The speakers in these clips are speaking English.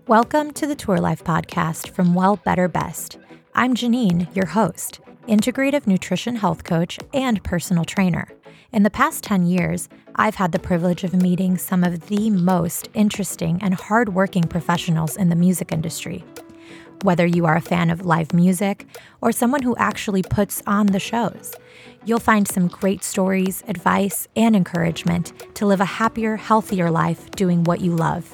Welcome to the Tour Life podcast from Well, Better, Best. I'm Janine, your host, integrative nutrition health coach and personal trainer. In the past 10 years, I've had the privilege of meeting some of the most interesting and hardworking professionals in the music industry. Whether you are a fan of live music or someone who actually puts on the shows, you'll find some great stories, advice, and encouragement to live a happier, healthier life doing what you love.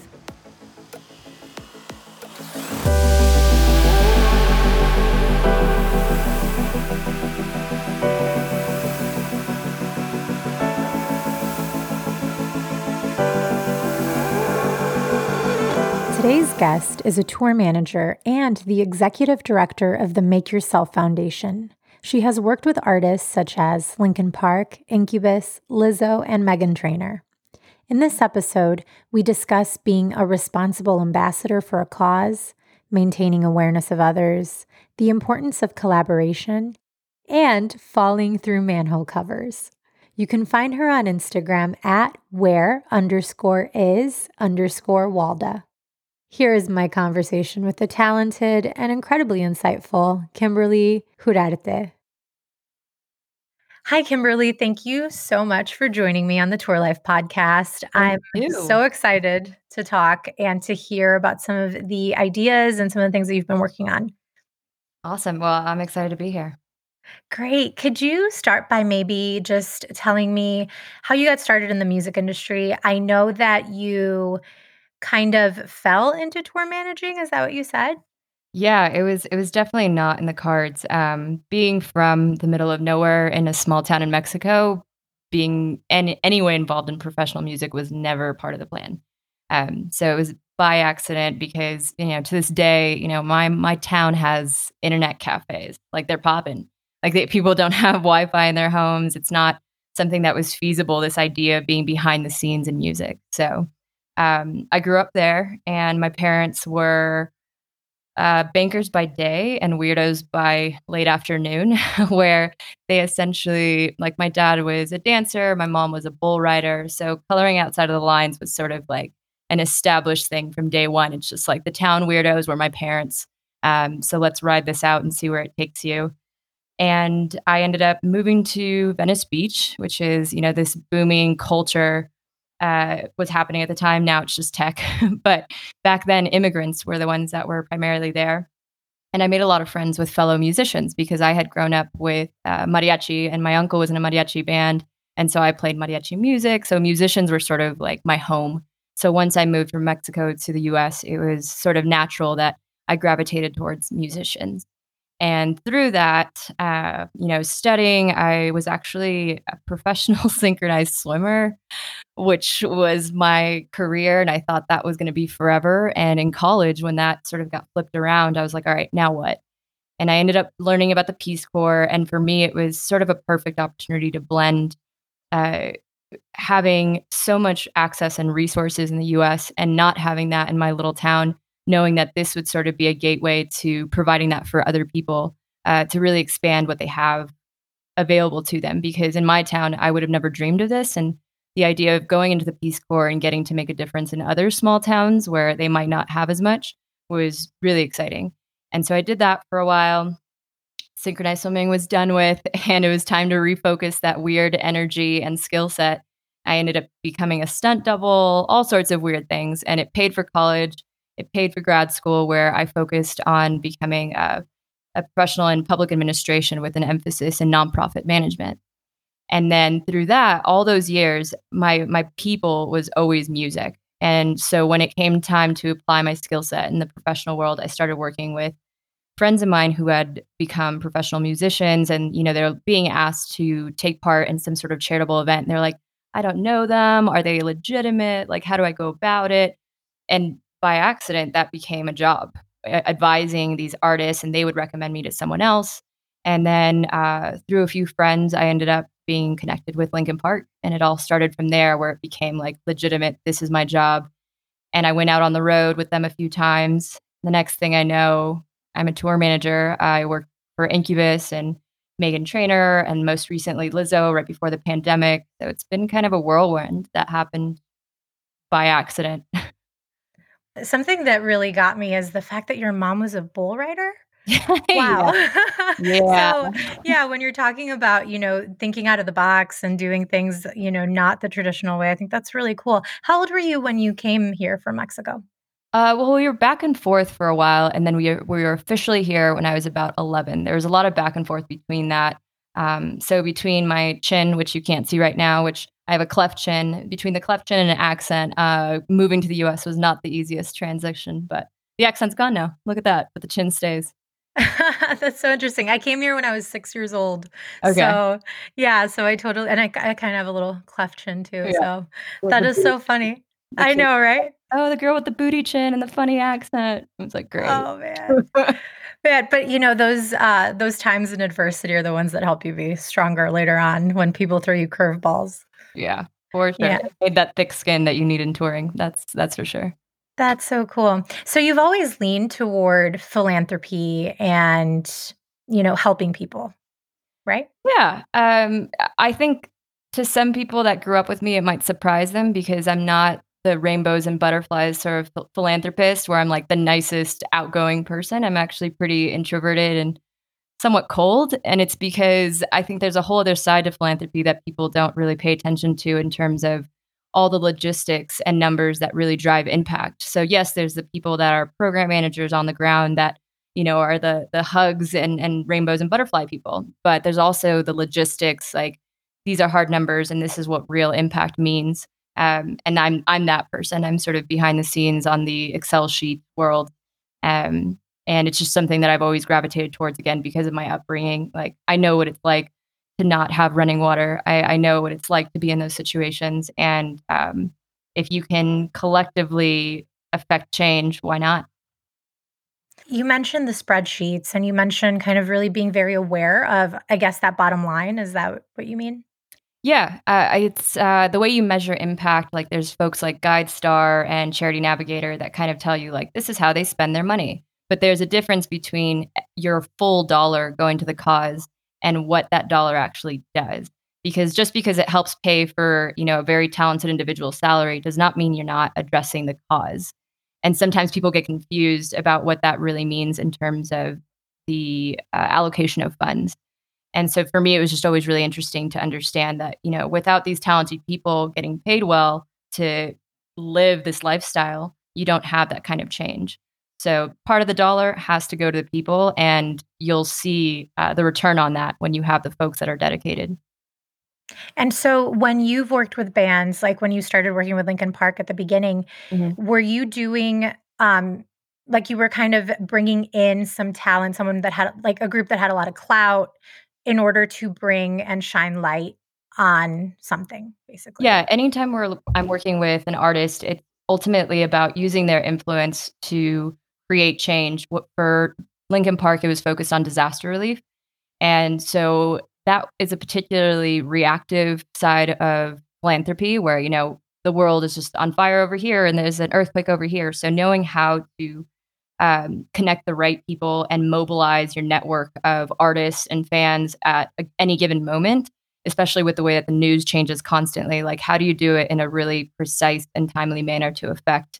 Today's guest is a tour manager and the executive director of the Make Yourself Foundation. She has worked with artists such as Linkin Park, Incubus, Lizzo, and Meghan Trainor. In this episode, we discuss being a responsible ambassador for a cause, maintaining awareness of others, the importance of collaboration, and falling through manhole covers. You can find her on Instagram at where_is_Walda. Here is my conversation with the talented and incredibly insightful Kimberly Hurarte. Hi, Kimberly. Thank you so much for joining me on the Tour Life podcast. I'm so excited to talk and to hear about some of the ideas and some of the things that you've been working on. Awesome. Well, I'm excited to be here. Great. Could you start by maybe just telling me how you got started in the music industry? I know that you kind of fell into tour managing. Is that what you said? Yeah, it was definitely not in the cards. Being from the middle of nowhere in a small town in Mexico, being any way involved in professional music was never part of the plan. So it was by accident because to this day, my town has internet cafes, like they're popping. People don't have Wi-Fi in their homes. It's not something that was feasible. This idea of being behind the scenes in music. So I grew up there, and my parents were bankers by day and weirdos by late afternoon, where they essentially, like, my dad was a dancer, my mom was a bull rider. So coloring outside of the lines was sort of like an established thing from day one. It's just like the town weirdos were my parents. So let's ride this out and see where it takes you. And I ended up moving to Venice Beach, which is, this booming culture was happening at the time. Now it's just tech. But back then, immigrants were the ones that were primarily there. And I made a lot of friends with fellow musicians because I had grown up with mariachi, and my uncle was in a mariachi band. And so I played mariachi music. So musicians were sort of like my home. So once I moved from Mexico to the US, it was sort of natural that I gravitated towards musicians. And through that, studying, I was actually a professional synchronized swimmer, which was my career. And I thought that was going to be forever. And in college, when that sort of got flipped around, I was like, all right, now what? And I ended up learning about the Peace Corps. And for me, it was sort of a perfect opportunity to blend uh, having so much access and resources in the US and not having that in my little town, knowing that this would sort of be a gateway to providing that for other people, to really expand what they have available to them. Because in my town, I would have never dreamed of this. And the idea of going into the Peace Corps and getting to make a difference in other small towns where they might not have as much was really exciting. And so I did that for a while. Synchronized swimming was done with, and it was time to refocus that weird energy and skill set. I ended up becoming a stunt double, all sorts of weird things, and it paid for college. It paid for grad school, where I focused on becoming a professional in public administration with an emphasis in nonprofit management. And then through that, all those years, my people was always music. And so when it came time to apply my skill set in the professional world, I started working with friends of mine who had become professional musicians, and they're being asked to take part in some sort of charitable event. And they're like, I don't know them. Are they legitimate? Like, how do I go about it? And by accident, that became a job, advising these artists, and they would recommend me to someone else. And then through a few friends, I ended up being connected with Linkin Park, and it all started from there, where it became like legitimate. This is my job. And I went out on the road with them a few times. The next thing I know, I'm a tour manager. I worked for Incubus and Meghan Trainor, and most recently Lizzo right before the pandemic. So it's been kind of a whirlwind that happened by accident. Something that really got me is the fact that your mom was a bull rider. Yeah. Wow. Yeah. So, yeah, when you're talking about, thinking out of the box and doing things, not the traditional way, I think that's really cool. How old were you when you came here from Mexico? Well, we were back and forth for a while, and then we were officially here when I was about 11. There was a lot of back and forth between that. So between my chin, which you can't see right now, which I have a cleft chin, between the cleft chin and an accent, moving to the U.S. was not the easiest transition, but the accent's gone now. Look at that, but the chin stays. That's so interesting. I came here when I was 6 years old. Okay. So, yeah, so I totally and I kinda have a little cleft chin too, Yeah. so With that the is booty, so funny. the I kid. know, right? Oh, the girl with the booty chin and the funny accent. It was like great. Oh, man. But, those times in adversity are the ones that help you be stronger later on when people throw you curveballs. Yeah, for sure. Yeah, It made that thick skin that you need in touring. That's for sure. that's so cool. So you've always leaned toward philanthropy and, helping people, right? Yeah, I think to some people that grew up with me, it might surprise them because I'm not the rainbows and butterflies sort of philanthropist where I'm like the nicest outgoing person. I'm actually pretty introverted and somewhat cold, and it's because I think there's a whole other side to philanthropy that people don't really pay attention to in terms of all the logistics and numbers that really drive impact. So yes, there's the people that are program managers on the ground that are the hugs and rainbows and butterfly people, but there's also the logistics, like these are hard numbers and this is what real impact means. And I'm that person. I'm sort of behind the scenes on the Excel sheet world. Um, and it's just something that I've always gravitated towards again because of my upbringing. Like I know what it's like to not have running water. I know what it's like to be in those situations. And if you can collectively affect change, why not? You mentioned the spreadsheets and you mentioned kind of really being very aware of, I guess, that bottom line. Is that what you mean? Yeah, it's the way you measure impact. Like, there's folks like GuideStar and Charity Navigator that kind of tell you, like, this is how they spend their money. But there's a difference between your full dollar going to the cause and what that dollar actually does. Because just because it helps pay for, a very talented individual's salary does not mean you're not addressing the cause. And sometimes people get confused about what that really means in terms of the allocation of funds. And so for me, it was just always really interesting to understand that, without these talented people getting paid well to live this lifestyle, you don't have that kind of change. So part of the dollar has to go to the people, and you'll see the return on that when you have the folks that are dedicated. And so when you've worked with bands, like when you started working with Lincoln Park at the beginning, Mhm. were you doing like you were kind of bringing in some talent, someone that had like a group that had a lot of clout in order to bring and shine light on something, basically? Yeah, anytime I'm working with an artist, it's ultimately about using their influence to create change. What for Lincoln Park, it was focused on disaster relief. And so that is a particularly reactive side of philanthropy where, the world is just on fire over here and there's an earthquake over here. So knowing how to connect the right people and mobilize your network of artists and fans at any given moment, especially with the way that the news changes constantly. Like, how do you do it in a really precise and timely manner to affect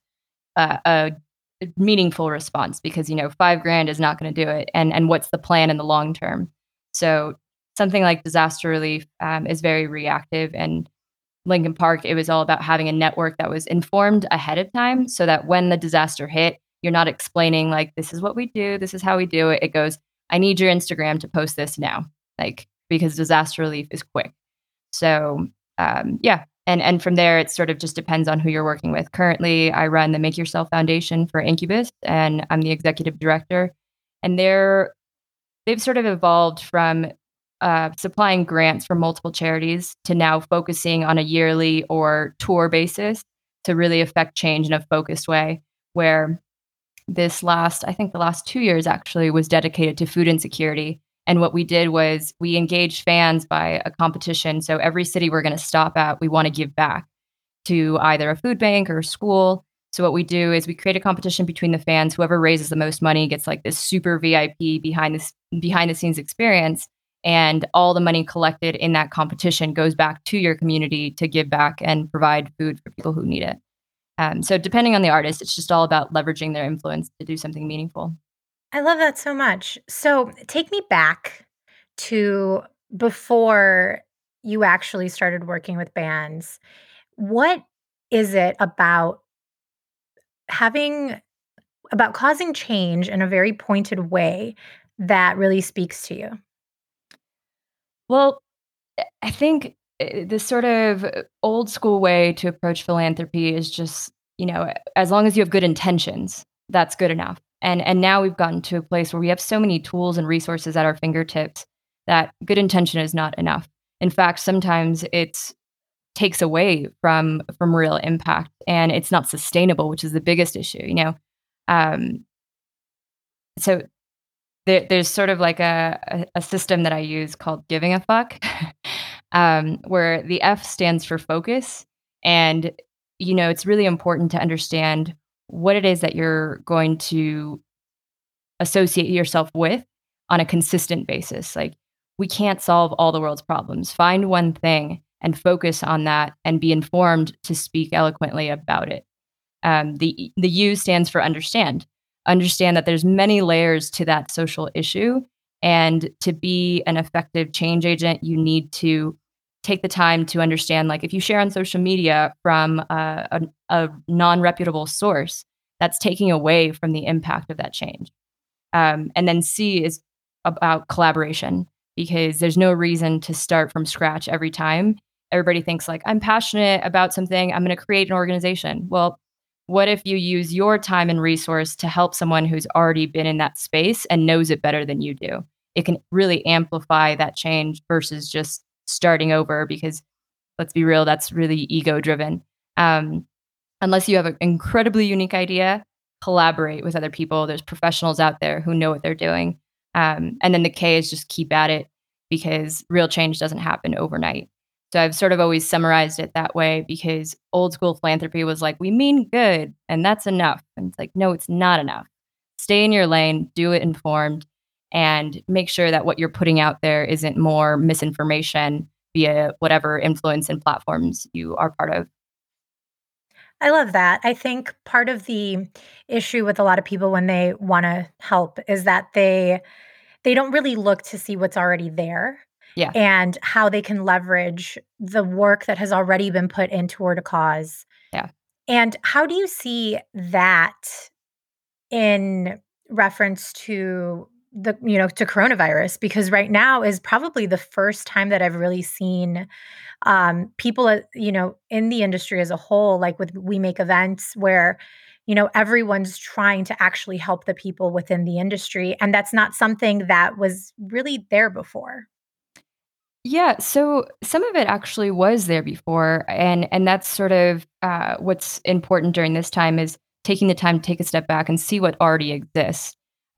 a meaningful response? Because 5 grand is not going to do it, and what's the plan in the long term? So something like disaster relief is very reactive, and Lincoln Park, it was all about having a network that was informed ahead of time so that when the disaster hit, you're not explaining like this is what we do, this is how we do it. It goes, I need your Instagram to post this now. Like, because disaster relief is quick. So yeah. And from there it sort of just depends on who you're working with. Currently, I run the Make Yourself Foundation for Incubus and I'm the executive director. And they've sort of evolved from supplying grants for multiple charities to now focusing on a yearly or tour basis to really affect change in a focused way. Where I think the last 2 years actually was dedicated to food insecurity. And what we did was we engaged fans by a competition. So every city we're going to stop at, we want to give back to either a food bank or a school. So what we do is we create a competition between the fans. Whoever raises the most money gets like this super VIP behind the scenes experience. And all the money collected in that competition goes back to your community to give back and provide food for people who need it. So depending on the artist, it's just all about leveraging their influence to do something meaningful. I love that so much. So take me back to before you actually started working with bands. What is it having about causing change in a very pointed way that really speaks to you? Well, I think this sort of old school way to approach philanthropy is just, as long as you have good intentions, that's good enough. And now we've gotten to a place where we have so many tools and resources at our fingertips that good intention is not enough. In fact, sometimes it takes away from real impact, and it's not sustainable, which is the biggest issue. Um, so there's sort of like a system that I use called giving a fuck, where the F stands for focus. And, it's really important to understand what it is that you're going to associate yourself with on a consistent basis. Like, we can't solve all the world's problems. Find one thing and focus on that and be informed to speak eloquently about it. The U stands for understand. Understand that there's many layers to that social issue, and to be an effective change agent, you need to take the time to understand. Like, if you share on social media from a non-reputable source, that's taking away from the impact of that change. And then C is about collaboration, because there's no reason to start from scratch every time. Everybody thinks like, I'm passionate about something, I'm going to create an organization. Well, what if you use your time and resource to help someone who's already been in that space and knows it better than you do? It can really amplify that change versus just starting over, because let's be real, that's really ego driven. Unless you have an incredibly unique idea, collaborate with other people. There's professionals out there who know what they're doing. And then the K is just keep at it, because real change doesn't happen overnight. So I've sort of always summarized it that way, because old school philanthropy was like, we mean good and that's enough. And it's like, no, it's not enough. Stay in your lane, do it informed, and make sure that what you're putting out there isn't more misinformation via whatever influence and platforms you are part of. I love that. I think part of the issue with a lot of people when they wanna help is that they don't really look to see what's already there Yeah. and how they can leverage the work that has already been put in toward a cause. Yeah. And how do you see that in reference to to coronavirus? Because right now is probably the first time that I've really seen people, in the industry as a whole, like with We Make Events, where, everyone's trying to actually help the people within the industry. And that's not something that was really there before. Yeah, so some of it actually was there before, and that's sort of what's important during this time is taking the time to take a step back and see what already exists.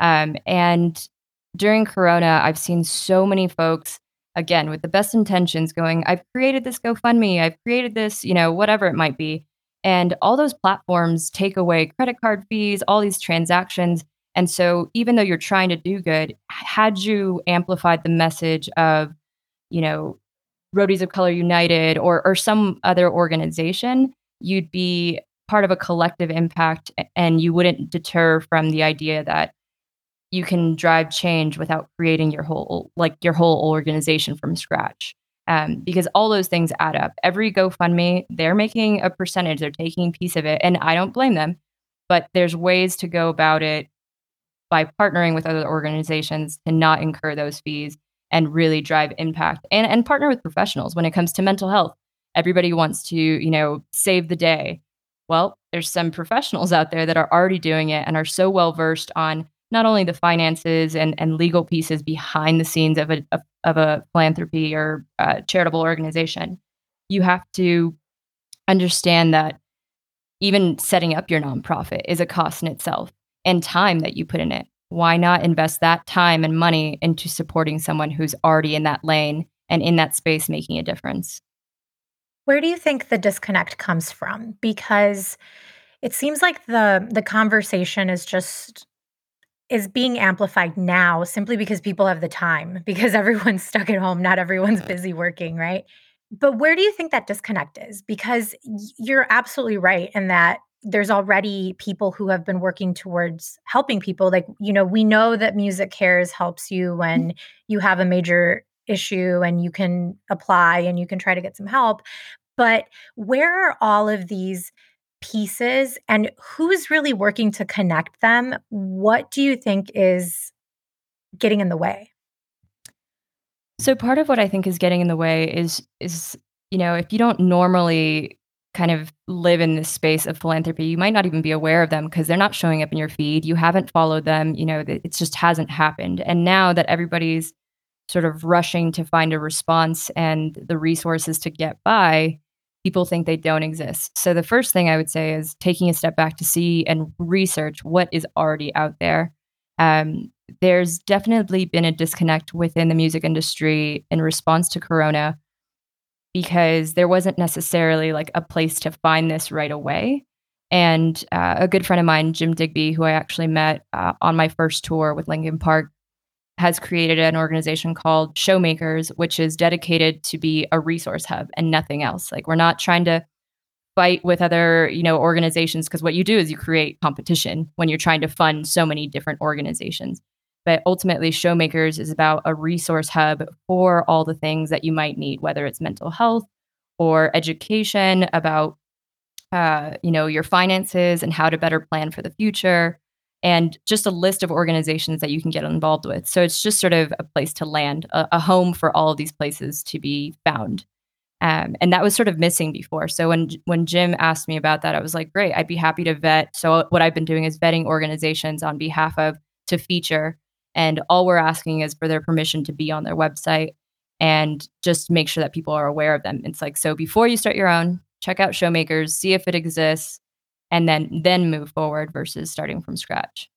And during Corona, I've seen so many folks, again, with the best intentions, going, "I've created this GoFundMe, I've created this, whatever it might be," and all those platforms take away credit card fees, all these transactions. And so, even though you're trying to do good, had you amplified the message of you know, Roadies of Color United or some other organization, you'd be part of a collective impact, and you wouldn't deter from the idea that you can drive change without creating your whole organization from scratch. Because all those things add up. Every GoFundMe, they're making a percentage, they're taking a piece of it, and I don't blame them. But there's ways to go about it by partnering with other organizations to not incur those fees and really drive impact, and partner with professionals when it comes to mental health. Everybody wants to, save the day. Well, there's some professionals out there that are already doing it and are so well versed on not only the finances and legal pieces behind the scenes of a philanthropy or charitable organization. You have to understand that even setting up your nonprofit is a cost in itself, and time that you put in it. Why not invest that time and money into supporting someone who's already in that lane and in that space making a difference? Where do you think the disconnect comes from? Because it seems like the conversation is being amplified now simply because people have the time, because everyone's stuck at home, not everyone's busy working, right? But where do you think that disconnect is? Because you're absolutely right in that there's already people who have been working towards helping people. Like, we know that Music Cares helps you when you have a major issue and you can apply and you can try to get some help. But where are all of these pieces and who's really working to connect them? What do you think is getting in the way? So part of what I think is getting in the way is if you don't normally kind of live in this space of philanthropy, you might not even be aware of them because they're not showing up in your feed. You haven't followed them, it just hasn't happened. And now that everybody's sort of rushing to find a response and the resources to get by, people think they don't exist. So the first thing I would say is taking a step back to see and research what is already out there. There's definitely been a disconnect within the music industry in response to Corona because there wasn't necessarily like a place to find this right away. And a good friend of mine, Jim Digby, who I actually met on my first tour with Linkin Park, has created an organization called Showmakers, which is dedicated to be a resource hub and nothing else. Like, we're not trying to fight with other, organizations, because what you do is you create competition when you're trying to fund so many different organizations. But ultimately, Showmakers is about a resource hub for all the things that you might need, whether it's mental health or education about, your finances and how to better plan for the future, and just a list of organizations that you can get involved with. So it's just sort of a place to land, a home for all of these places to be found. And that was sort of missing before. So when Jim asked me about that, I was like, great, I'd be happy to vet. So what I've been doing is vetting organizations on behalf of to feature. And all we're asking is for their permission to be on their website and just make sure that people are aware of them. It's like, so before you start your own, check out Showmakers, see if it exists, and then move forward versus starting from scratch.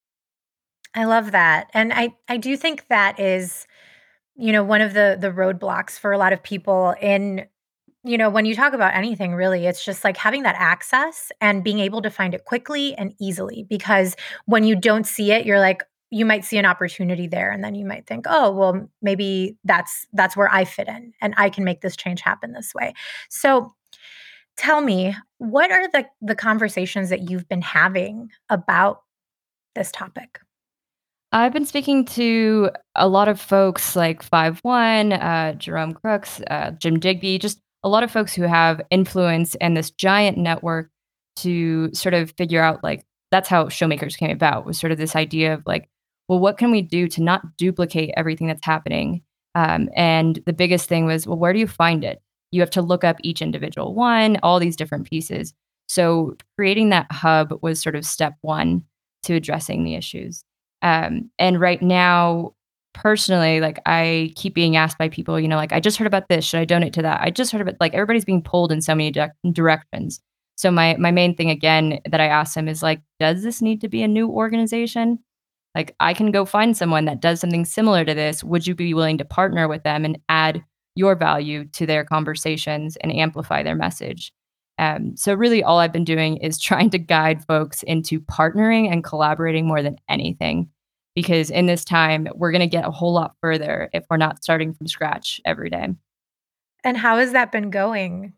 I love that. And I do think that is, one of the roadblocks for a lot of people in, when you talk about anything really, it's just like having that access and being able to find it quickly and easily. Because when you don't see it, you're like, you might see an opportunity there and then you might think, oh, well, maybe that's where I fit in and I can make this change happen this way. So tell me, what are the conversations that you've been having about this topic? I've been speaking to a lot of folks like 5 One, Jerome Crooks, Jim Digby, just a lot of folks who have influence and this giant network to sort of figure out, like, that's how Showmakers came about, was sort of this idea of like, well, what can we do to not duplicate everything that's happening? And the biggest thing was, well, where do you find it? You have to look up each individual one, all these different pieces. So creating that hub was sort of step one to addressing the issues. And right now, personally, like, I keep being asked by people, like, I just heard about this. Should I donate to that? I just heard about, like, everybody's being pulled in so many directions. So my main thing again that I ask them is like, does this need to be a new organization? Like, I can go find someone that does something similar to this. Would you be willing to partner with them and add your value to their conversations and amplify their message? So really all I've been doing is trying to guide folks into partnering and collaborating more than anything, because in this time, we're going to get a whole lot further if we're not starting from scratch every day. And how has that been going?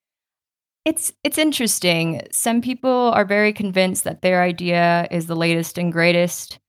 It's interesting. Some people are very convinced that their idea is the latest and greatest.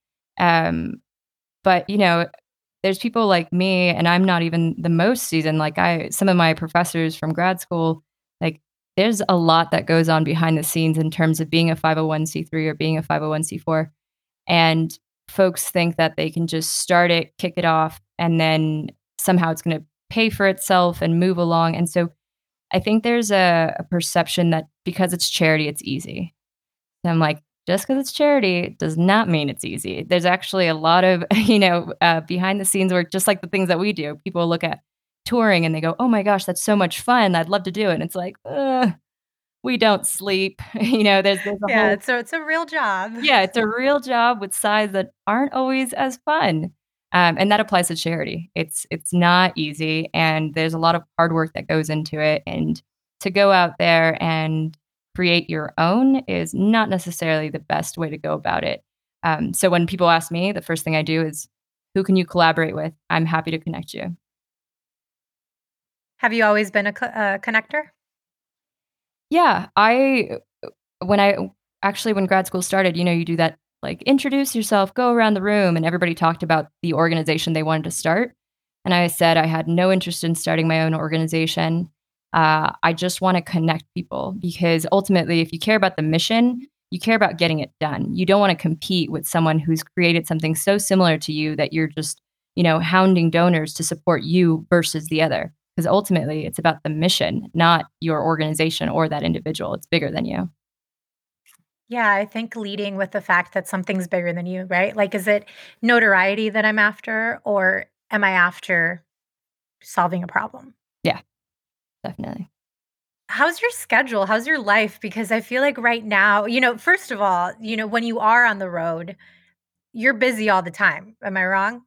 But there's people like me, and I'm not even the most seasoned. Like, some of my professors from grad school, like, there's a lot that goes on behind the scenes in terms of being a 501c3 or being a 501c4. And folks think that they can just start it, kick it off, and then somehow it's going to pay for itself and move along. And so I think there's a perception that because it's charity, it's easy. And I'm like, just because it's charity does not mean it's easy. There's actually a lot of, behind the scenes work, just like the things that we do. People look at touring and they go, oh my gosh, that's so much fun. I'd love to do it. And it's like, we don't sleep. There's a Yeah, whole, so it's a real job. yeah, it's a real job with sides that aren't always as fun. And that applies to charity. It's not easy, and there's a lot of hard work that goes into it. And to go out there and create your own is not necessarily the best way to go about it. So when people ask me, the first thing I do is, who can you collaborate with? I'm happy to connect you. Have you always been a connector? Yeah, when I actually, when grad school started, you do that, like, introduce yourself, go around the room, and everybody talked about the organization they wanted to start. And I said I had no interest in starting my own organization. I just want to connect people because ultimately, if you care about the mission, you care about getting it done. You don't want to compete with someone who's created something so similar to you that you're just, hounding donors to support you versus the other. Because ultimately, it's about the mission, not your organization or that individual. It's bigger than you. Yeah, I think leading with the fact that something's bigger than you, right? Like, is it notoriety that I'm after, or am I after solving a problem? Yeah, definitely. How's your schedule? How's your life? Because I feel like right now, first of all, when you are on the road, you're busy all the time. Am I wrong?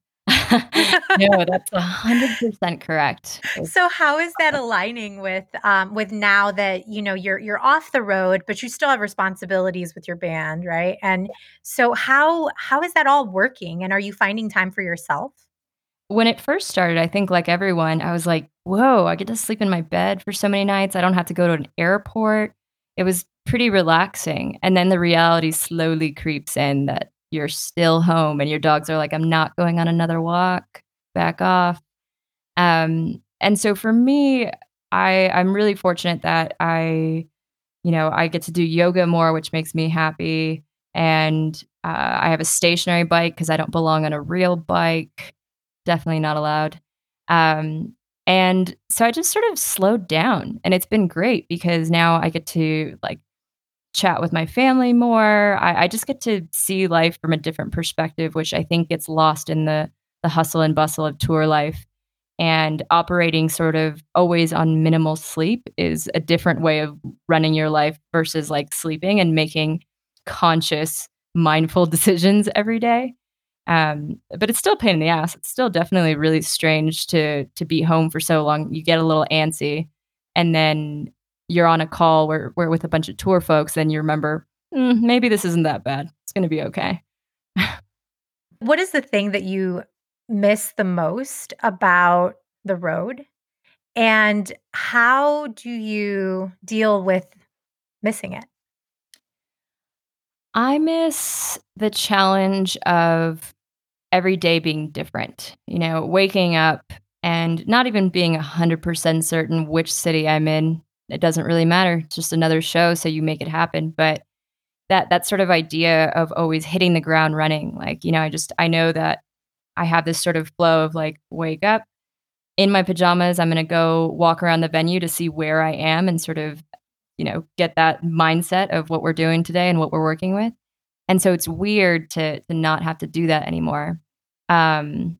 No, that's 100% correct. So how is that aligning with now that, you're off the road, but you still have responsibilities with your band, right? And so how is that all working? And are you finding time for yourself? When it first started, I think like everyone, I was like, "Whoa, I get to sleep in my bed for so many nights. I don't have to go to an airport." It was pretty relaxing, and then the reality slowly creeps in that you're still home and your dogs are like, "I'm not going on another walk. Back off." And so for me, I'm really fortunate that I get to do yoga more, which makes me happy, and, I have a stationary bike because I don't belong on a real bike. Definitely not allowed. And so I just sort of slowed down, and it's been great because now I get to, like, chat with my family more. I just get to see life from a different perspective, which I think gets lost in the hustle and bustle of tour life. And operating sort of always on minimal sleep is a different way of running your life versus, like, sleeping and making conscious, mindful decisions every day. But it's still a pain in the ass. It's still definitely really strange to be home for so long. You get a little antsy, and then you're on a call where with a bunch of tour folks, and you remember, maybe this isn't that bad. It's gonna be okay. What is the thing that you miss the most about the road? And how do you deal with missing it? I miss the challenge of every day being different, waking up and not even being 100% certain which city I'm in. It doesn't really matter. It's just another show, so you make it happen. But that sort of idea of always hitting the ground running, like, I know that I have this sort of flow of, like, wake up in my pajamas, I'm gonna go walk around the venue to see where I am and sort of, get that mindset of what we're doing today and what we're working with. And so it's weird to not have to do that anymore. Um,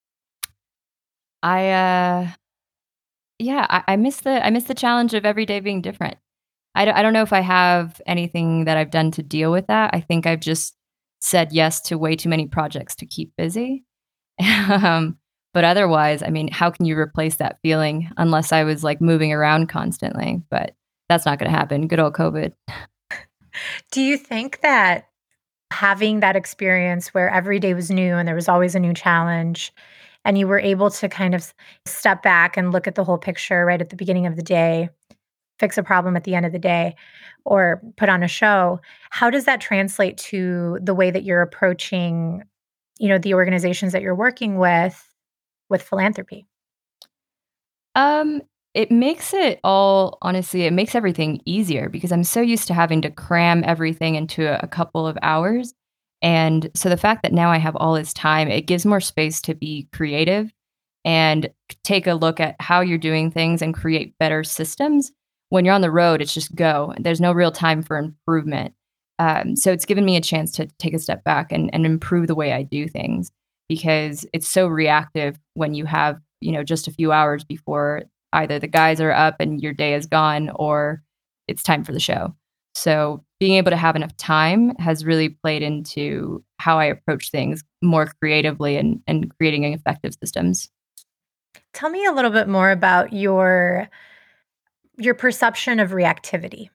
I, yeah, I miss the challenge of every day being different. I don't know if I have anything that I've done to deal with that. I think I've just said yes to way too many projects to keep busy. Um, but otherwise, I mean, how can you replace that feeling unless I was, like, moving around constantly? But that's not gonna happen. Good old COVID. Do you think that having that experience where every day was new and there was always a new challenge, and you were able to kind of step back and look at the whole picture right at the beginning of the day, fix a problem at the end of the day, or put on a show, how does that translate to the way that you're approaching, the organizations that you're working with philanthropy? Um, it makes it all honestly, it makes everything easier because I'm so used to having to cram everything into a couple of hours. And so the fact that now I have all this time, it gives more space to be creative and take a look at how you're doing things and create better systems. When you're on the road, it's just go. There's no real time for improvement. So it's given me a chance to take a step back and improve the way I do things because it's so reactive when you have, just a few hours before either the guys are up and your day is gone or it's time for the show. So being able to have enough time has really played into how I approach things more creatively and creating effective systems. Tell me a little bit more about your perception of reactivity.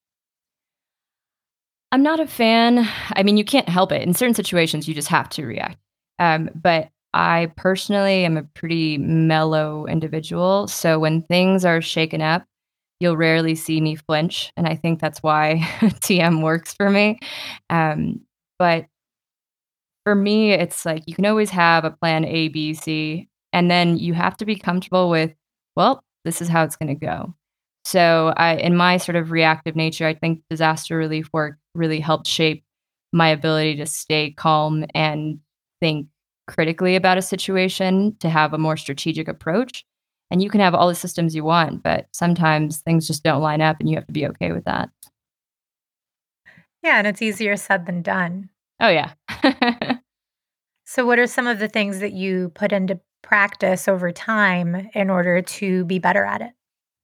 I'm not a fan. I mean, you can't help it. In certain situations, you just have to react. But I personally am a pretty mellow individual. So when things are shaken up, you'll rarely see me flinch. And I think that's why TM works for me. But for me, it's like you can always have a plan A, B, C, and then you have to be comfortable with, well, this is how it's going to go. So, in my sort of reactive nature, I think disaster relief work really helped shape my ability to stay calm and think critically about a situation, to have a more strategic approach. And you can have all the systems you want, but sometimes things just don't line up and you have to be okay with that. Yeah, and it's easier said than done. Oh, yeah. So, what are some of the things that you put into practice over time in order to be better at it?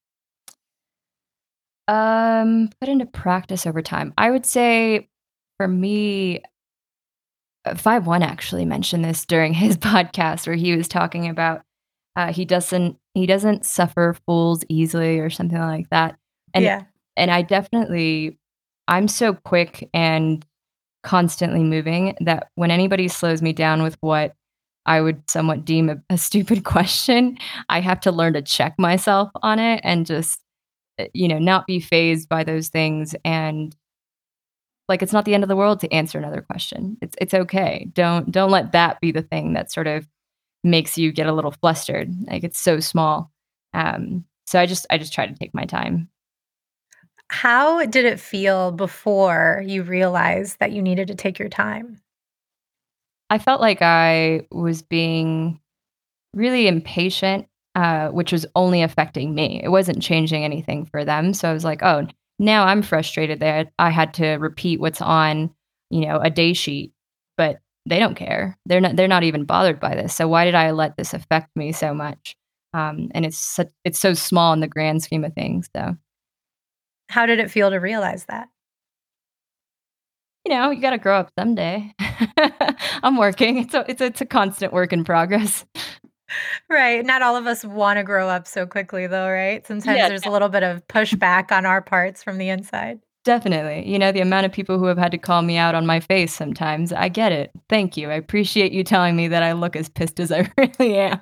Put into practice over time. I would say for me, 5-1 actually mentioned this during his podcast where he was talking about he doesn't suffer fools easily or something like that. And Yeah. and I'm so quick and constantly moving that when anybody slows me down with what I would somewhat deem a stupid question, I have to learn to check myself on it and just not be phased by those things. And like, it's not the end of the world to answer another question. It's okay. Don't let that be the thing that sort of makes you get a little flustered. Like, it's so small. So I just try to take my time. How did it feel before you realized that you needed to take your time? I felt like I was being really impatient, which was only affecting me. It wasn't changing anything for them. So I was like, oh, now I'm frustrated that I had to repeat what's on, a day sheet, but they don't care. They're not even bothered by this. So why did I let this affect me so much? And it's so small in the grand scheme of things. So, How did it feel to realize that? you got to grow up someday. I'm working. It's a constant work in progress. Right, not all of us wanna grow up so quickly though, right? Sometimes Yeah, there's a little bit of pushback on our parts from the inside. definitely. The amount of people who have had to call me out on my face sometimes, I get it. Thank you. I appreciate you telling me that I look as pissed as I really am.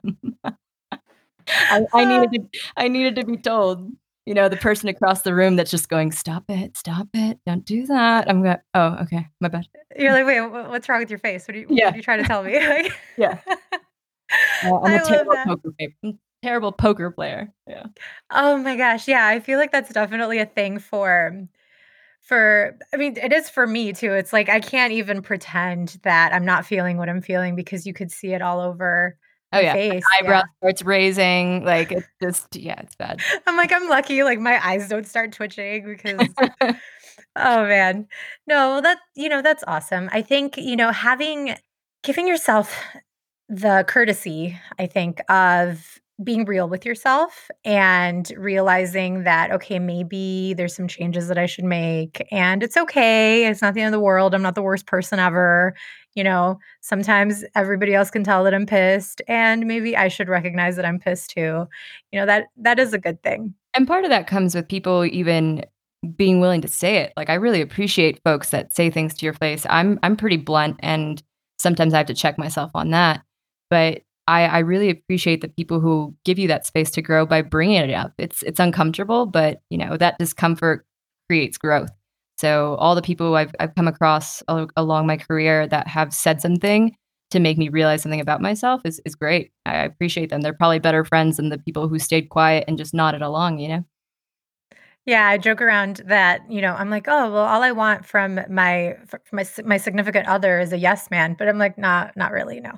I Ah, needed to be told. The person across the room that's just going, stop it, don't do that." I'm going, "Oh, okay, my bad." you're like, "Wait, what's wrong with your face? What Yeah, are you trying to tell me?" Like yeah. I'm a I love that. terrible poker player. Yeah. Oh my gosh, yeah, I feel like that's definitely a thing for I mean, it is for me too. It's like I can't even pretend that I'm not feeling what I'm feeling because you could see it all over Oh, my yeah. face. My eyebrow Yeah. starts raising, like, it's just yeah, it's bad. I'm like, I'm lucky, like, my eyes don't start twitching because oh, man. No, well, that's awesome. I think, giving yourself the courtesy, I think, of being real with yourself and realizing that, okay, maybe there's some changes that I should make, and it's okay. It's not the end of the world. I'm not the worst person ever. Sometimes everybody else can tell that I'm pissed, and maybe I should recognize that I'm pissed too. That is a good thing. And part of that comes with people even being willing to say it. Like, I really appreciate folks that say things to your face. I'm pretty blunt, and sometimes I have to check myself on that. But I really appreciate the people who give you that space to grow by bringing it up. It's uncomfortable, but that discomfort creates growth. So all the people who I've come across along my career that have said something to make me realize something about myself is great. I appreciate them. They're probably better friends than the people who stayed quiet and just nodded along. Yeah, I joke around that, I'm like, "Oh, well, all I want from my significant other is a yes man," but I'm like, not really, no."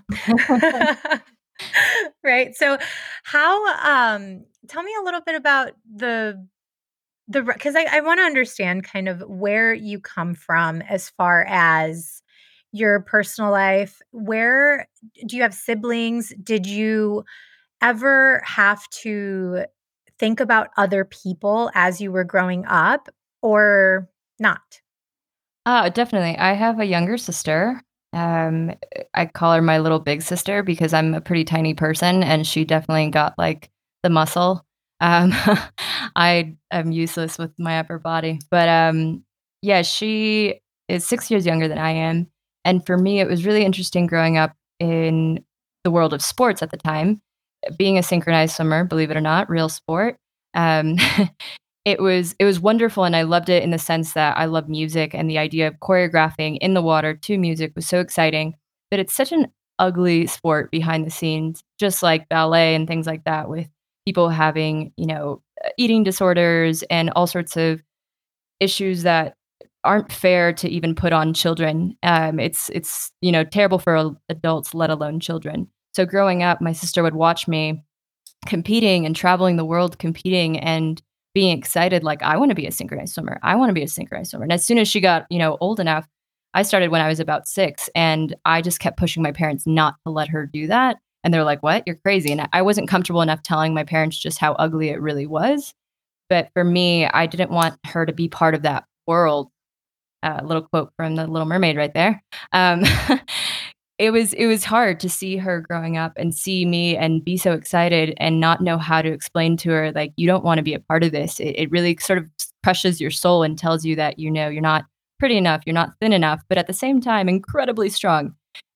Right? So, tell me a little bit about because I wanna understand kind of where you come from as far as your personal life. Where do you have siblings? Did you ever have to think about other people as you were growing up or not? Definitely. I have a younger sister. Um, I call her my little big sister because I'm a pretty tiny person, and she definitely got like the muscle. Um, I am useless with my upper body, but yeah, she is 6 years younger than I am, and for me, it was really interesting growing up in the world of sports at the time, being a synchronized swimmer. Believe it or not, real sport. Um, it was wonderful, and I loved it in the sense that I love music, and the idea of choreographing in the water to music was so exciting. But it's such an ugly sport behind the scenes, just like ballet and things like that, with people having, eating disorders and all sorts of issues that aren't fair to even put on children. It's terrible for adults, let alone children. So growing up, my sister would watch me competing and traveling the world competing and being excited, like, I want to be a synchronized swimmer. I want to be a synchronized swimmer. And as soon as she got, old enough, I started when I was about 6, and I just kept pushing my parents not to let her do that. And they're like, "What? You're crazy." And I wasn't comfortable enough telling my parents just how ugly it really was. But for me, I didn't want her to be part of that world. Little quote from the Little Mermaid right there. Um, it was hard to see her growing up and see me and be so excited and not know how to explain to her, like, you don't want to be a part of this. It really sort of crushes your soul and tells you that, you're not pretty enough, you're not thin enough, but at the same time incredibly strong.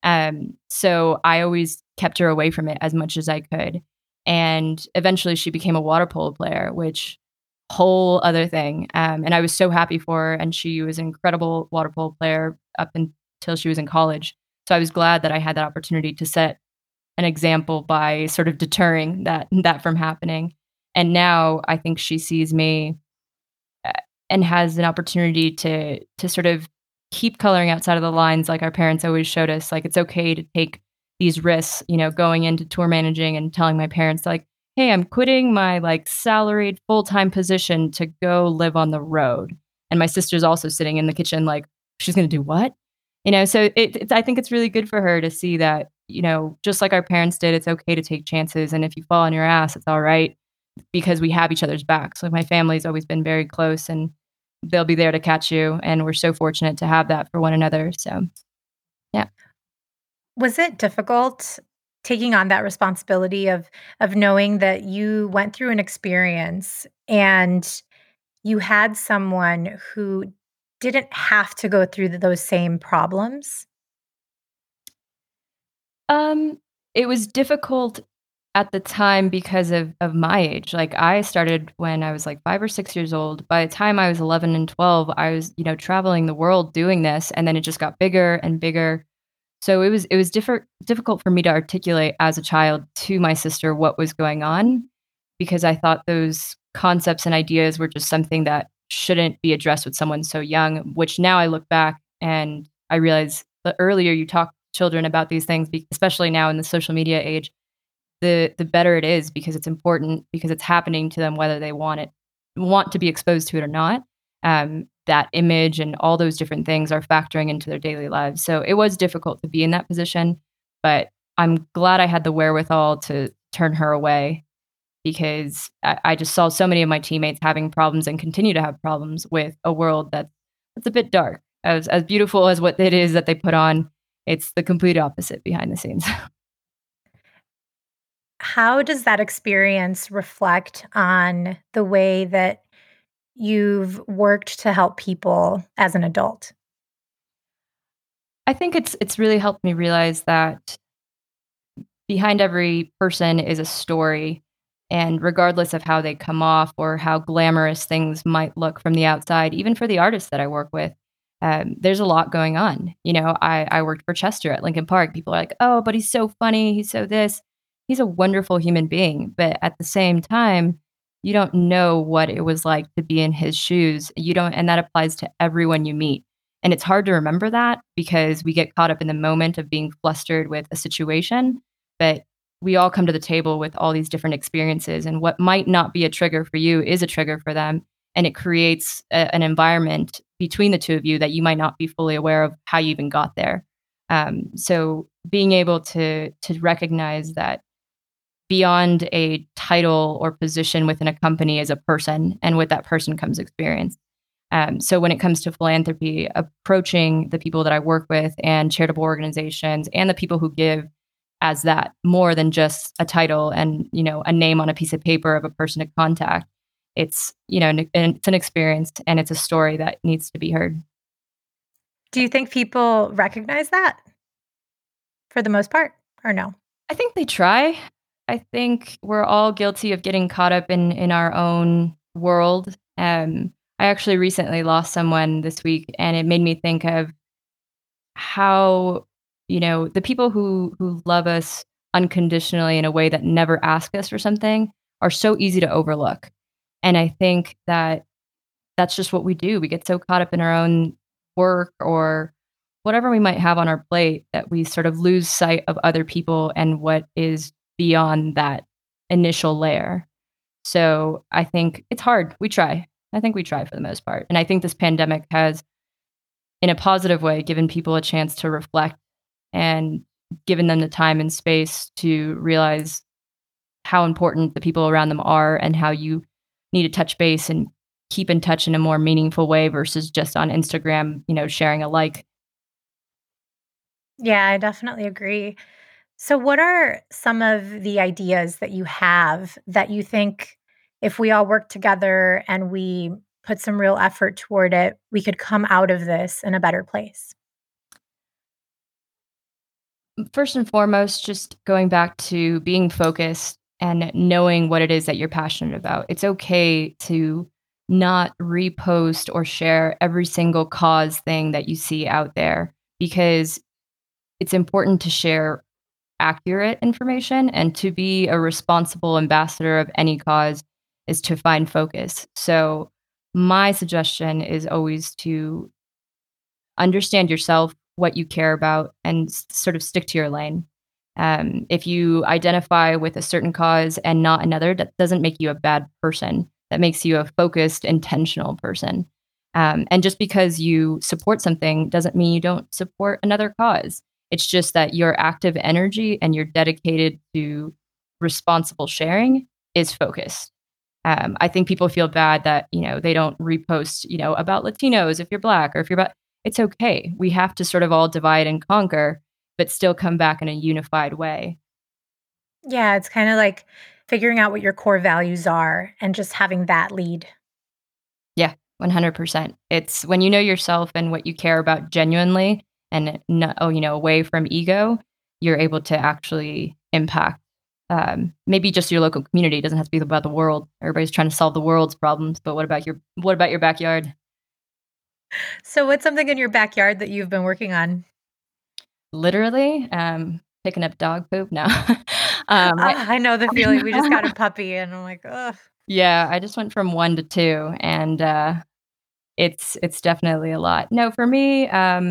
So I always kept her away from it as much as I could. And eventually she became a water polo player, which whole other thing. And I was so happy for her, and she was an incredible water polo player up until she was in college. So I was glad that I had that opportunity to set an example by sort of deterring that from happening. And now I think she sees me, uh, and has an opportunity to sort of keep coloring outside of the lines, like our parents always showed us. Like, it's okay to take these risks, going into tour managing and telling my parents, like, "Hey, I'm quitting my, like, salaried full-time position to go live on the road." And my sister's also sitting in the kitchen like, "She's gonna do what?" So it's I think it's really good for her to see that, just like our parents did, it's okay to take chances, and if you fall on your ass, it's all right because we have each other's backs. Like, my family's always been very close, and they'll be there to catch you, and we're so fortunate to have that for one another, so, yeah. Was it difficult taking on that responsibility of knowing that you went through an experience and you had someone who didn't have to go through those same problems? Um, it was difficult at the time because of my age. Like, I started when I was, like, 5 or 6 years old. By the time I was 11 and 12, I was, traveling the world doing this, and then it just got bigger and bigger. So it was difficult for me to articulate as a child to my sister what was going on, because I thought those concepts and ideas were just something that shouldn't be addressed with someone so young, which now I look back and I realize the earlier you talk to children about these things, especially now in the social media age, the better it is, because it's important, because it's happening to them whether they want to be exposed to it or not. That image and all those different things are factoring into their daily lives. So it was difficult to be in that position, but I'm glad I had the wherewithal to turn her away, because I just saw so many of my teammates having problems and continue to have problems with a world that's a bit dark. As beautiful as what it is that they put on, it's the complete opposite behind the scenes. How does that experience reflect on the way that you've worked to help people as an adult? I think it's really helped me realize that behind every person is a story, and regardless of how they come off or how glamorous things might look from the outside, even for the artists that I work with, there's a lot going on. I worked for Chester at Lincoln Park. People are like, "Oh, but he's so funny. He's so this." He's a wonderful human being, but at the same time, you don't know what it was like to be in his shoes. You don't, and that applies to everyone you meet. And it's hard to remember that because we get caught up in the moment of being flustered with a situation, but we all come to the table with all these different experiences, and what might not be a trigger for you is a trigger for them, and it creates an environment between the two of you that you might not be fully aware of how you even got there. So being able to recognize that beyond a title or position within a company is a person, and with that person comes experience. So when it comes to philanthropy, approaching the people that I work with and charitable organizations and the people who give as that more than just a title and, a name on a piece of paper of a person to contact. It's, it's an experience, and it's a story that needs to be heard. Do you think people recognize that for the most part, or no? I think they try. I think we're all guilty of getting caught up in our own world I actually recently lost someone this week, and it made me think of how, the people who love us unconditionally in a way that never ask us for something are so easy to overlook. And I think that that's just what we do. We get so caught up in our own work or whatever we might have on our plate that we sort of lose sight of other people and what is beyond that initial layer. So I think it's hard. We try. I think we try for the most part. And I think this pandemic has, in a positive way, given people a chance to reflect and given them the time and space to realize how important the people around them are and how you need to touch base and keep in touch in a more meaningful way versus just on Instagram, sharing a like. Yeah, I definitely agree. So, what are some of the ideas that you have that you think if we all work together and we put some real effort toward it, we could come out of this in a better place? First and foremost, just going back to being focused and knowing what it is that you're passionate about. It's okay to not repost or share every single cause thing that you see out there because it's important to share accurate information, and to be a responsible ambassador of any cause is to find focus. So my suggestion is always to understand yourself, what you care about, and sort of stick to your lane. If you identify with a certain cause and not another, that doesn't make you a bad person. That makes you a focused, intentional person. And just because you support something doesn't mean you don't support another cause. It's just that your active energy and your dedicated to responsible sharing is focused. I think people feel bad that they don't repost about Latinos if you're Black or if you're Black. It's okay. We have to sort of all divide and conquer, but still come back in a unified way. Yeah, it's kind of like figuring out what your core values are and just having that lead. Yeah, 100%. It's when you know yourself and what you care about genuinely and not, away from ego, you're able to actually impact maybe just your local community. It doesn't have to be about the world. Everybody's trying to solve the world's problems, but what about your backyard? So, what's something in your backyard that you've been working on? Literally, picking up dog poop. No. I know the feeling. We just got a puppy, and I'm like, ugh. Yeah, I just went from 1 to 2, and it's definitely a lot. No, for me,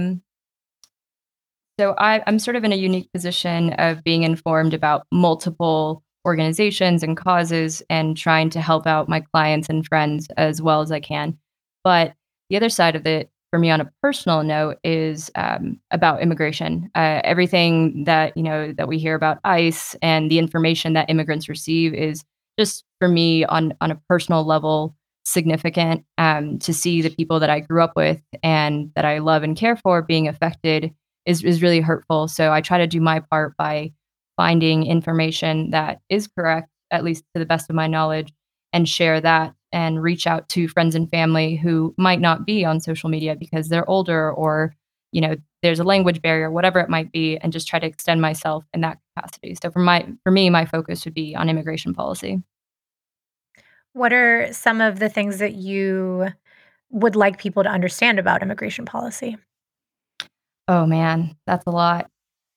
so I'm sort of in a unique position of being informed about multiple organizations and causes and trying to help out my clients and friends as well as I can. But the other side of it, for me on a personal note, is about immigration. Everything that that we hear about ICE and the information that immigrants receive is just for me on a personal level significant. To see the people that I grew up with and that I love and care for being affected is really hurtful. So I try to do my part by finding information that is correct, at least to the best of my knowledge, and share that and reach out to friends and family who might not be on social media because they're older or, there's a language barrier, whatever it might be, and just try to extend myself in that capacity. So for me, my focus would be on immigration policy. What are some of the things that you would like people to understand about immigration policy? Oh man, that's a lot.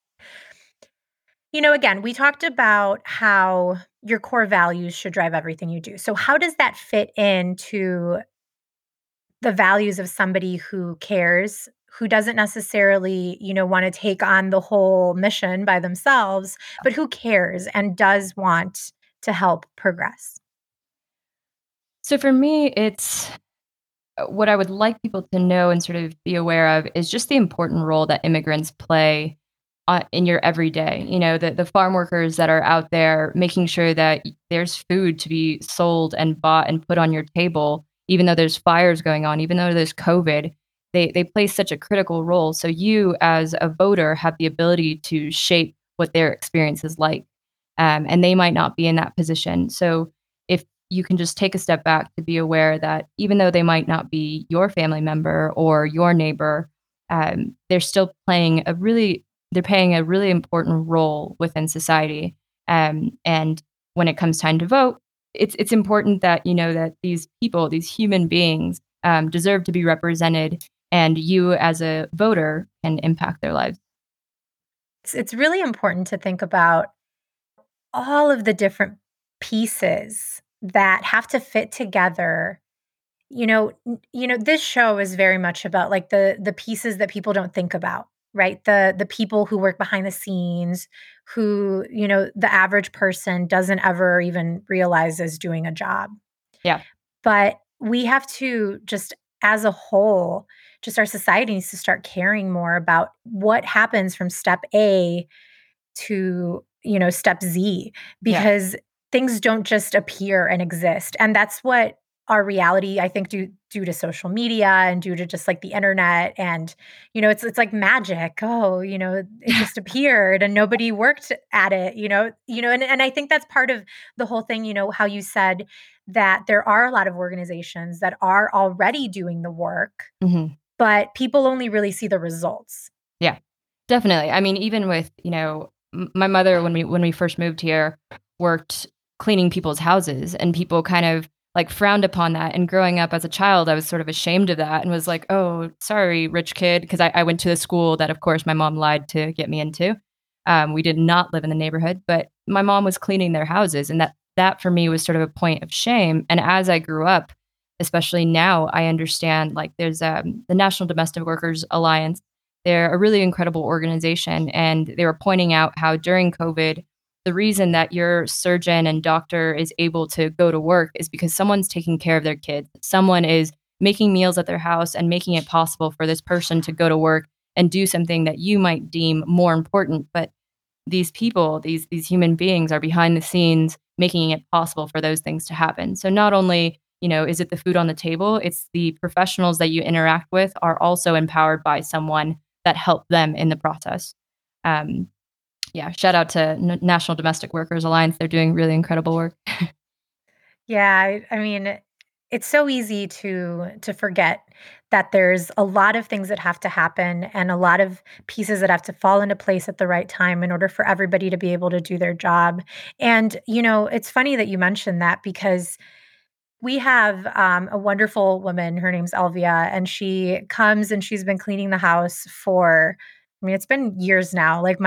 Again, we talked about how your core values should drive everything you do. So, how does that fit into the values of somebody who cares, who doesn't necessarily, want to take on the whole mission by themselves, but who cares and does want to help progress? So for me, it's what I would like people to know and sort of be aware of is just the important role that immigrants play in your everyday. The farm workers that are out there making sure that there's food to be sold and bought and put on your table, even though there's fires going on, even though there's COVID. They play such a critical role. So you, as a voter, have the ability to shape what their experience is like, and they might not be in that position. So if you can just take a step back to be aware that even though they might not be your family member or your neighbor, they're still they're playing a really important role within society. And when it comes time to vote, it's important that you know that these people, these human beings, deserve to be represented, and you as a voter can impact their lives. It's really important to think about all of the different pieces that have to fit together. This show is very much about like the pieces that people don't think about, right? The people who work behind the scenes, who, the average person doesn't ever even realize is doing a job. Yeah. But we have to just as a whole, just our society needs to start caring more about what happens from step A to, step Z, Yeah. because things don't just appear and exist. And that's what our reality, I think, due to social media and due to just like the internet and, it's like magic. Oh, it just appeared and nobody worked at it, and I think that's part of the whole thing, how you said that there are a lot of organizations that are already doing the work, Hmm. but people only really see the results. Yeah, definitely. I mean, even with, my mother, when we first moved here, worked cleaning people's houses, and people kind of like frowned upon that. And growing up as a child, I was sort of ashamed of that and was like, oh, sorry, rich kid. Because I went to the school that, of course, my mom lied to get me into. We did not live in the neighborhood, but my mom was cleaning their houses. And that for me was sort of a point of shame. And as I grew up, especially now, I understand like there's the National Domestic Workers Alliance. They're a really incredible organization, and they were pointing out how during COVID, the reason that your surgeon and doctor is able to go to work is because someone's taking care of their kids. Someone is making meals at their house and making it possible for this person to go to work and do something that you might deem more important. But these people, these human beings, are behind the scenes making it possible for those things to happen. So not only is it the food on the table, it's the professionals that you interact with are also empowered by someone that help them in the process. Um, yeah, shout out to National Domestic Workers Alliance. They're doing really incredible work. Yeah, I mean, it's so easy to forget that there's a lot of things that have to happen and a lot of pieces that have to fall into place at the right time in order for everybody to be able to do their job. And, it's funny that you mentioned that because we have a wonderful woman. Her name's Elvia, and she comes and she's been cleaning the house for, I mean, it's been years now. Like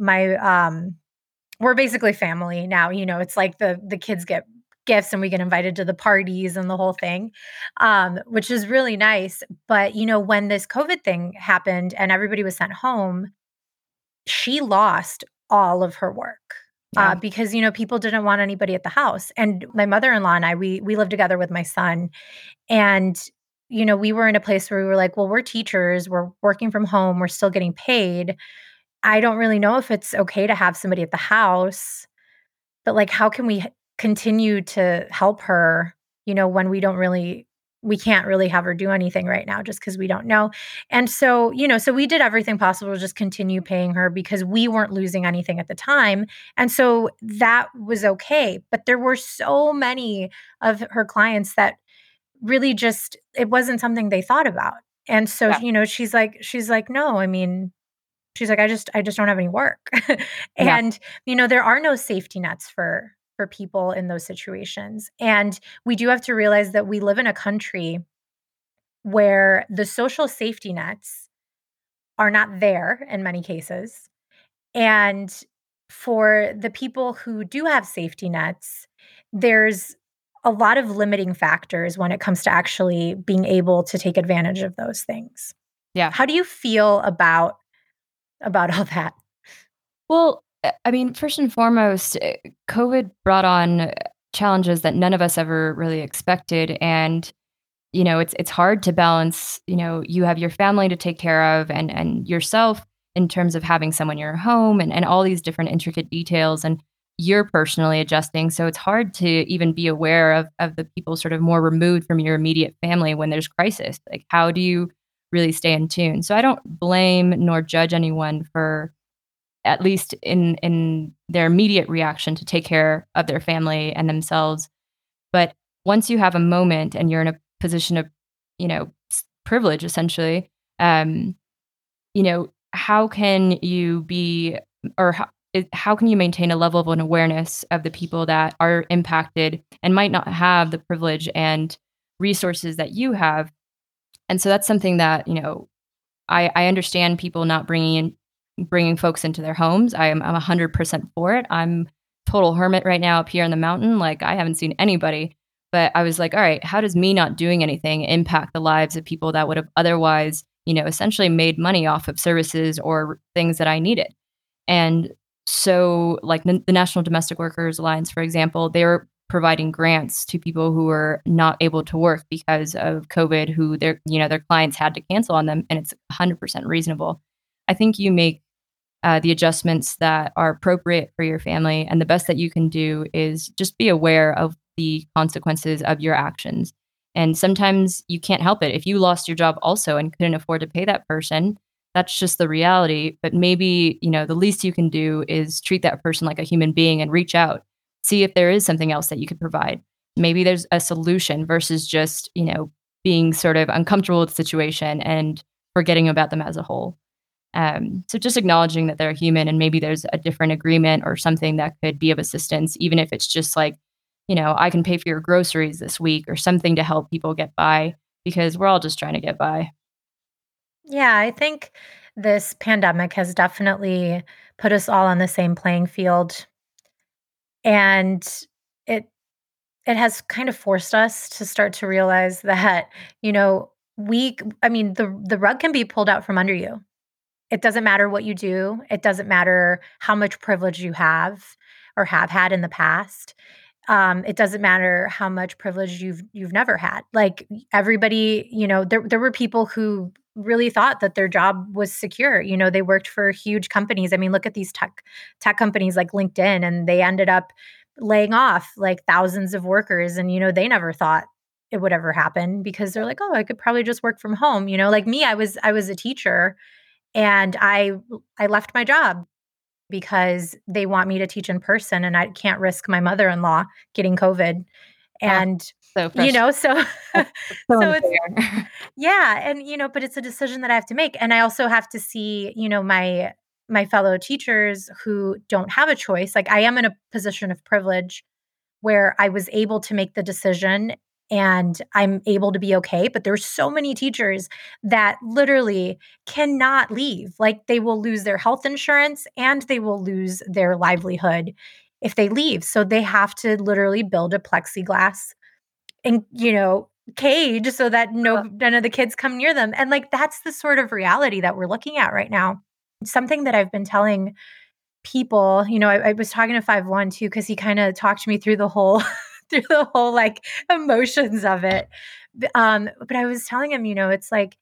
we're basically family now. It's like the kids get gifts and we get invited to the parties and the whole thing, which is really nice. But when this COVID thing happened and everybody was sent home, she lost all of her work. Yeah. Because people didn't want anybody at the house, and my mother-in-law and I, we lived together with my son, and we were in a place where we were like, well, we're teachers, we're working from home, we're still getting paid. I don't really know if it's okay to have somebody at the house, but, like, how can we continue to help her, when we can't really have her do anything right now just because we don't know. And so, so we did everything possible to just continue paying her because we weren't losing anything at the time, and so that was okay. But there were so many of her clients that really just it wasn't something they thought about. And so, Yeah. she's like, "No, I mean," she's like, I just don't have any work." Yeah. And, there are no safety nets for people in those situations. And we do have to realize that we live in a country where the social safety nets are not there in many cases. And for the people who do have safety nets, there's a lot of limiting factors when it comes to actually being able to take advantage of those things. Yeah. How do you feel about all that? Well, I mean, first and foremost, COVID brought on challenges that none of us ever really expected. And, it's hard to balance, you have your family to take care of and yourself in terms of having someone in your home and all these different intricate details. And you're personally adjusting. So it's hard to even be aware of the people sort of more removed from your immediate family when there's crisis. Like, how do you really stay in tune? So I don't blame nor judge anyone for, at least in their immediate reaction, to take care of their family and themselves. But once you have a moment and you're in a position of, privilege, essentially, how can you be, or how can you maintain a level of an awareness of the people that are impacted and might not have the privilege and resources that you have? And so that's something that, I understand people not bringing folks into their homes. I'm 100% for it. I'm total hermit right now up here in the mountain. Like, I haven't seen anybody, but I was like, all right, how does me not doing anything impact the lives of people that would have otherwise, essentially made money off of services or things that I needed? And so, like the National Domestic Workers Alliance, for example, they're providing grants to people who are not able to work because of COVID, who their clients had to cancel on them, and it's 100% reasonable. I think you make the adjustments that are appropriate for your family, and the best that you can do is just be aware of the consequences of your actions. And sometimes you can't help it. If you lost your job also and couldn't afford to pay that person, that's just the reality. But maybe, the least you can do is treat that person like a human being and reach out, see if there is something else that you could provide. Maybe there's a solution versus just, being sort of uncomfortable with the situation and forgetting about them as a whole. So just acknowledging that they're human and maybe there's a different agreement or something that could be of assistance, even if it's just like, I can pay for your groceries this week or something to help people get by, because we're all just trying to get by. Yeah, I think this pandemic has definitely put us all on the same playing field. And it it has kind of forced us to start to realize that, the rug can be pulled out from under you. It doesn't matter what you do. It doesn't matter how much privilege you have or have had in the past. It doesn't matter how much privilege you've never had. Like everybody, there were people who really thought that their job was secure. They worked for huge companies. I mean, look at these tech companies like LinkedIn, and they ended up laying off like thousands of workers. And they never thought it would ever happen because they're like, oh, I could probably just work from home. Like me, I was a teacher, and I left my job because they want me to teach in person, and I can't risk my mother-in-law getting COVID. Oh, And, so frustrating. so That's so so it's unfair. yeah, and, but it's a decision that I have to make, and I also have to see, my fellow teachers who don't have a choice. Like, I am in a position of privilege where I was able to make the decision and I'm able to be okay. But there's so many teachers that literally cannot leave. Like they will lose their health insurance and they will lose their livelihood if they leave. So they have to literally build a plexiglass and, cage so that none of the kids come near them. And like that's the sort of reality that we're looking at right now. Something that I've been telling people, I was talking to 5-1 too, because he kind of talked me through the whole through the whole like emotions of it. But I was telling him, it's like,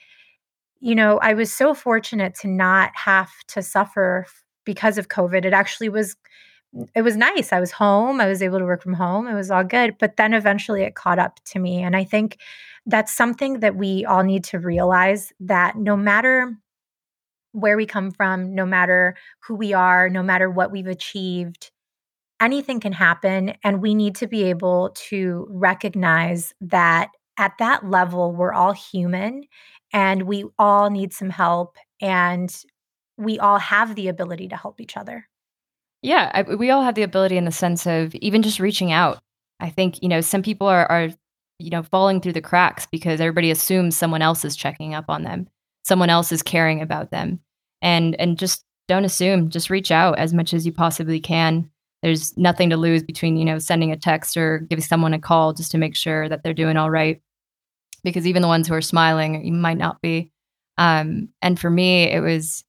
I was so fortunate to not have to suffer because of COVID. It was nice. I was home. I was able to work from home. It was all good. But then eventually it caught up to me. And I think that's something that we all need to realize, that no matter where we come from, no matter who we are, no matter what we've achieved, anything can happen. And we need to be able to recognize that at that level, we're all human and we all need some help, and we all have the ability to help each other. Yeah, we all have the ability in the sense of even just reaching out. I think, some people are falling through the cracks because everybody assumes someone else is checking up on them. Someone else is caring about them. And just don't assume, just reach out as much as you possibly can. There's nothing to lose between, sending a text or giving someone a call just to make sure that they're doing all right. Because even the ones who are smiling, you might not be. And for me, it was,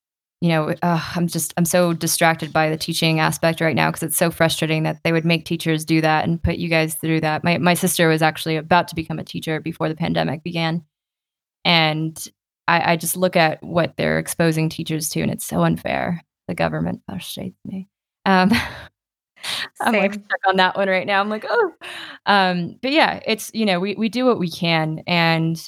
I'm so distracted by the teaching aspect right now because it's so frustrating that they would make teachers do that and put you guys through that. My sister was actually about to become a teacher before the pandemic began. And I just look at what they're exposing teachers to, and it's so unfair. The government frustrates me. I'm like Same. stuck on that one right now. I'm like, oh, but yeah, it's, we do what we can. And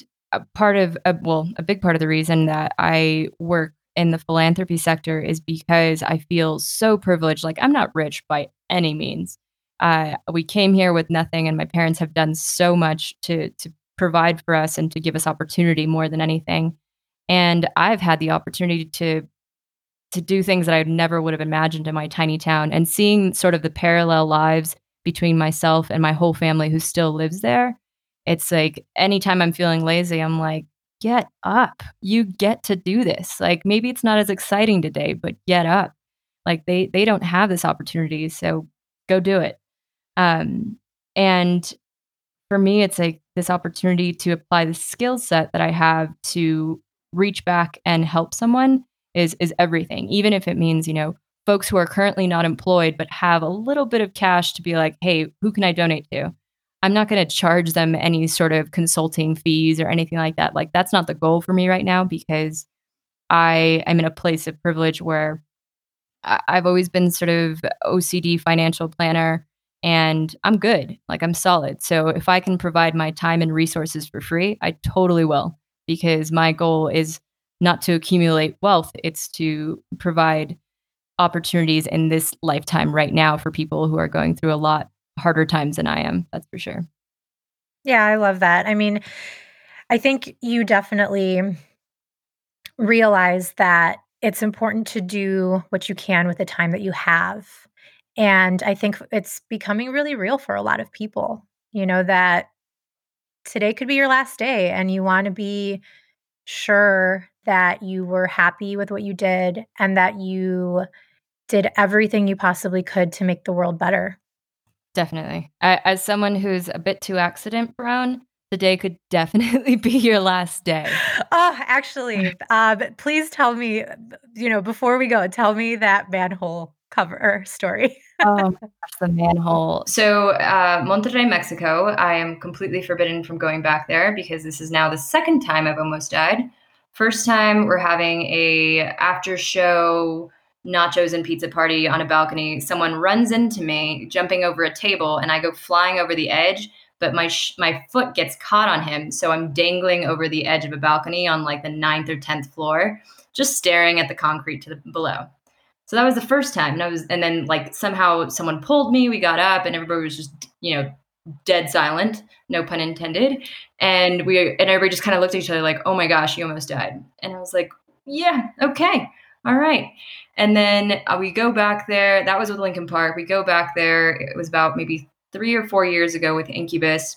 a big part of the reason that I work in the philanthropy sector is because I feel so privileged. Like, I'm not rich by any means. We came here with nothing, and my parents have done so much to provide for us and to give us opportunity more than anything. And I've had the opportunity to to do things that I never would have imagined in my tiny town, and seeing sort of the parallel lives between myself and my whole family who still lives there. It's like anytime I'm feeling lazy, I'm like, get up. You get to do this. Like maybe it's not as exciting today, but get up. Like they don't have this opportunity, so go do it. Um, and for me, it's like this opportunity to apply the skill set that I have to reach back and help someone is everything. Even if it means, folks who are currently not employed but have a little bit of cash to be like, hey, who can I donate to? I'm not going to charge them any sort of consulting fees or anything like that. Like that's not the goal for me right now because I am in a place of privilege where I've always been sort of OCD financial planner and I'm good. Like I'm solid. So if I can provide my time and resources for free, I totally will because my goal is not to accumulate wealth. It's to provide opportunities in this lifetime right now for people who are going through a lot harder times than I am. That's for sure. Yeah, I love that. I mean, I think you definitely realize that it's important to do what you can with the time that you have. And I think it's becoming really real for a lot of people, that today could be your last day and you want to be sure that you were happy with what you did and that you did everything you possibly could to make the world better. Definitely. As someone who's a bit too accident prone, today could definitely be your last day. Oh, actually, please tell me, before we go, tell me that manhole cover story. Oh my gosh, the manhole. So, Monterrey, Mexico, I am completely forbidden from going back there because this is now the second time I've almost died. First time we're having a after show nachos and pizza party on a balcony. Someone runs into me, jumping over a table, and I go flying over the edge. But my foot gets caught on him, so I'm dangling over the edge of a balcony on like the 9th or 10th floor, just staring at the concrete to the below. So that was the first time, and then like somehow someone pulled me. We got up, and everybody was just dead silent, no pun intended. And everybody just kind of looked at each other like, "Oh my gosh, you almost died." And I was like, "Yeah, okay, all right." And then we go back there. That was with Linkin Park. We go back there. It was about maybe 3 or 4 years ago with Incubus.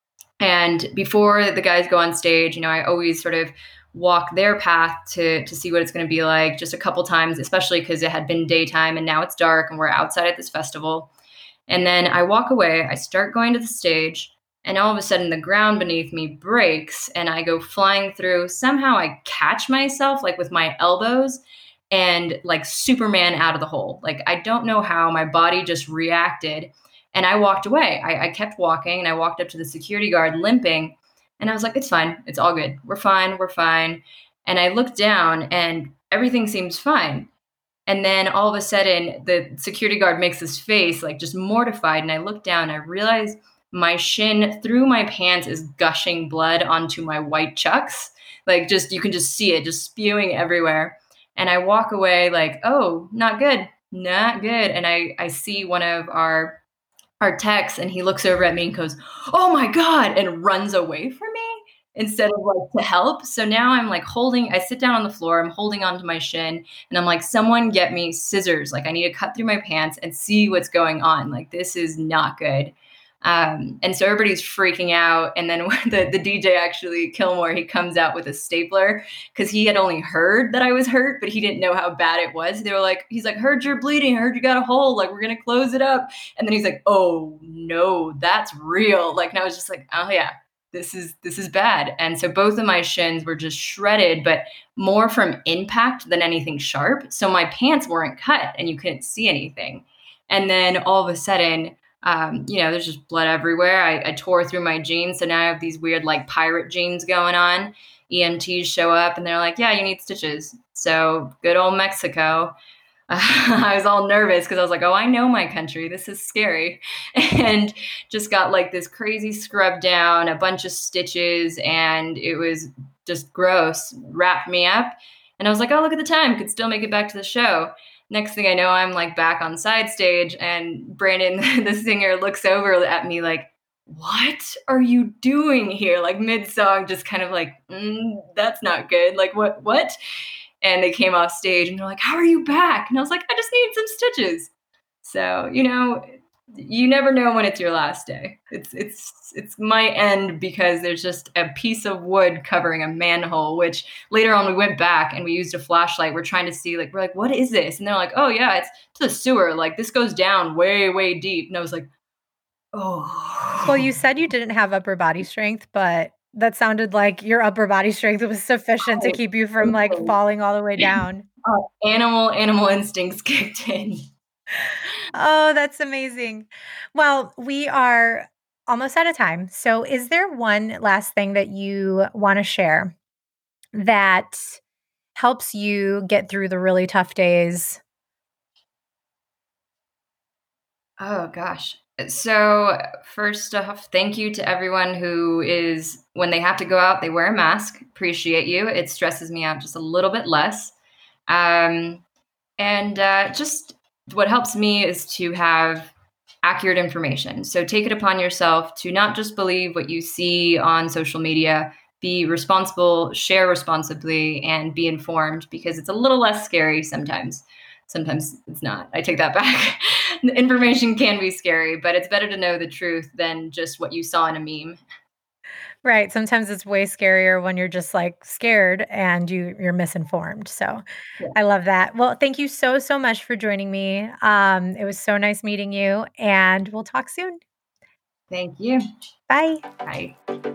And before the guys go on stage, I always sort of walk their path to see what it's going to be like just a couple times, especially because it had been daytime and now it's dark and we're outside at this festival. And then I walk away, I start going to the stage, and all of a sudden the ground beneath me breaks and I go flying through. Somehow I catch myself like with my elbows and like Superman out of the hole. Like I don't know how my body just reacted. And I walked away. I kept walking and I walked up to the security guard limping. And I was like, it's fine. It's all good. We're fine. We're fine. And I looked down and everything seems fine. And then all of a sudden, the security guard makes this face like just mortified. And I look down and I realize my shin through my pants is gushing blood onto my white chucks. Like just, you can just see it just spewing everywhere. And I walk away like, oh, not good, not good. And I see one of our techs and he looks over at me and goes, "Oh my God," and runs away from me instead of like to help. So now I'm like I sit down on the floor, I'm holding onto my shin and I'm like, someone get me scissors. Like I need to cut through my pants and see what's going on. Like this is not good. And so everybody's freaking out. And then the DJ actually, Kilmore, he comes out with a stapler because he had only heard that I was hurt, but he didn't know how bad it was. He's like, "Heard you're bleeding, heard you got a hole, like we're going to close it up." And then he's like, "Oh no, that's real." Like, and I was just like, oh yeah, this is bad. And so both of my shins were just shredded, but more from impact than anything sharp. So my pants weren't cut and you couldn't see anything. And then all of a sudden, there's just blood everywhere. I tore through my jeans. So now I have these weird like pirate jeans going on. EMTs show up and they're like, "Yeah, you need stitches." So good old Mexico. I was all nervous because I was like, oh, I know my country. This is scary. And just got like this crazy scrub down, a bunch of stitches, and it was just gross. Wrapped me up. And I was like, oh, look at the time. Could still make it back to the show. Next thing I know, I'm like back on side stage, and Brandon, the singer, looks over at me like, "What are you doing here?" Like mid-song, just kind of like, that's not good. Like, what? And they came off stage and they're like, "How are you back?" And I was like, "I just need some stitches." So, you never know when it's your last day. It's my end because there's just a piece of wood covering a manhole, which later on we went back and we used a flashlight. We're trying to see, like, we're like, "What is this?" And they're like, "Oh yeah, it's to the sewer. Like, this goes down way, way deep." And I was like, "Oh." Well, you said you didn't have upper body strength, but that sounded like your upper body strength was sufficient to keep you from, like, falling all the way down. Animal instincts kicked in. Oh, that's amazing. Well, we are almost out of time. So, is there one last thing that you want to share that helps you get through the really tough days? Oh gosh. So first off, thank you to everyone who is when they have to go out, they wear a mask. Appreciate you. It stresses me out just a little bit less. Um, and just what helps me is to have accurate information. So take it upon yourself to not just believe what you see on social media. Be responsible, share responsibly, and be informed because it's a little less scary sometimes. Sometimes it's not. I take that back. The information can be scary, but it's better to know the truth than just what you saw in a meme. Right. Sometimes it's way scarier when you're just like scared and you're misinformed. So Yeah. I love that. Well, thank you so, so much for joining me. It was so nice meeting you, and we'll talk soon. Thank you. Bye. Bye.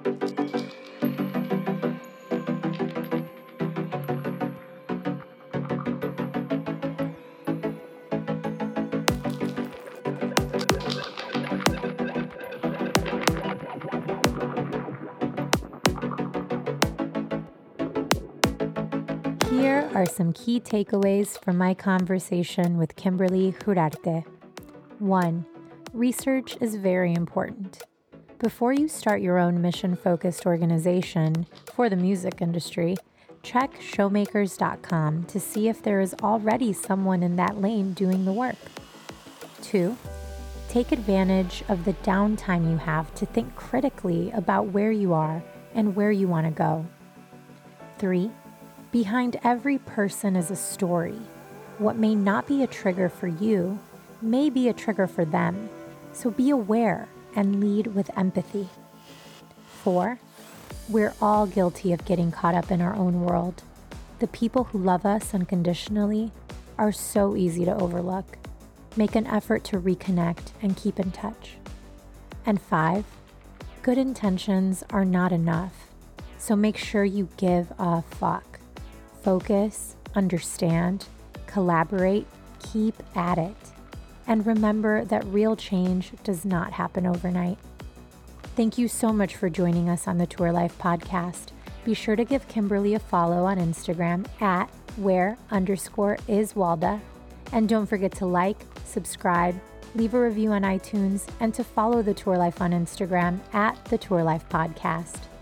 Here are some key takeaways from my conversation with Kimberly Jurarte. 1. Research is very important. Before you start your own mission-focused organization for the music industry, check showmakers.com to see if there is already someone in that lane doing the work. 2. Take advantage of the downtime you have to think critically about where you are and where you want to go. 3. Behind every person is a story. What may not be a trigger for you may be a trigger for them, so be aware and lead with empathy. 4. We're all guilty of getting caught up in our own world. The people who love us unconditionally are so easy to overlook. Make an effort to reconnect and keep in touch. And 5. Good intentions are not enough, so make sure you give a fuck. Focus, understand, collaborate, keep at it. And remember that real change does not happen overnight. Thank you so much for joining us on the Tour Life podcast. Be sure to give Kimberly a follow on Instagram at where_is_Walda. And don't forget to like, subscribe, leave a review on iTunes, and to follow the Tour Life on Instagram at the Tour Life Podcast.